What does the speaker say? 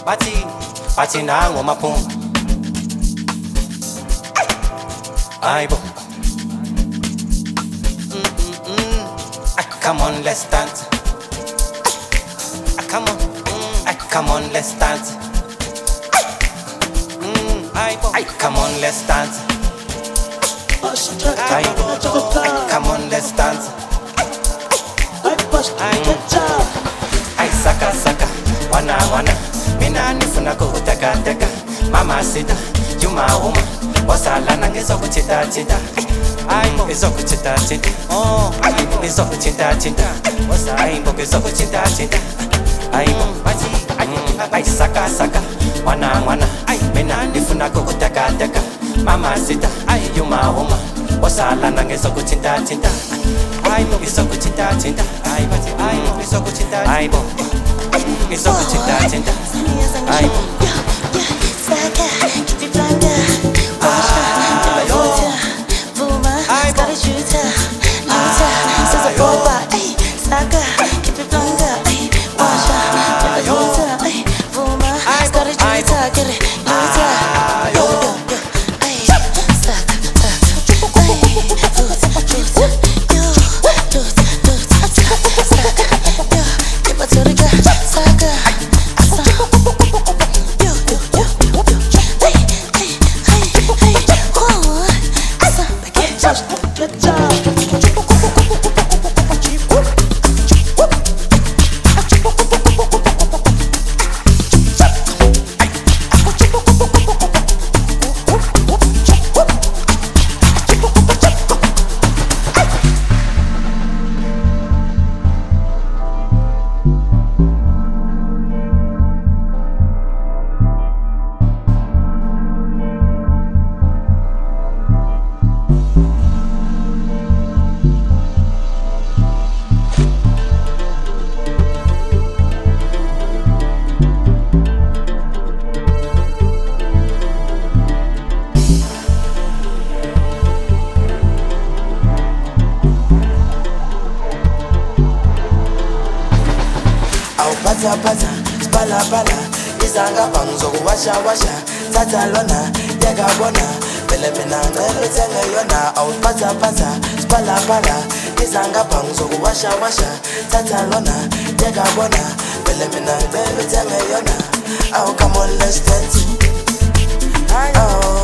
bathi nango maphunga Aibo Come on, let's dance. Come on, come on, let's dance. Come on, let's dance. Come on, let's dance. Saka saka, wana, mina nifuna kuteka teka. Mama sita, yuma uma, wasala ngezokuchita chita. Ngezokuchita chita, ngezokuchita chita. Ngezokuchita chita. Saka saka, wana, mina nifuna kuteka teka. Mama sita, yuma uma, wasala ngezokuchita chita. Ngezokuchita chita, ngezokuchita chita. Ngezokuchita chita. Saka, keep it blanca. Gotta shoot her, says a robot. Saka, keep it blanca. Washa, never lose her. Boomer, gotta shoot her, get it, lose her. Pata, spala pala, izanga panzo washa tata lona, yaga bona, bele mina ngelo tenge yona, au pata, spala pala, izanga panzo washa tata lona, yaga bona, bele mina ngelo tenge yona, au come on let's dance, oh.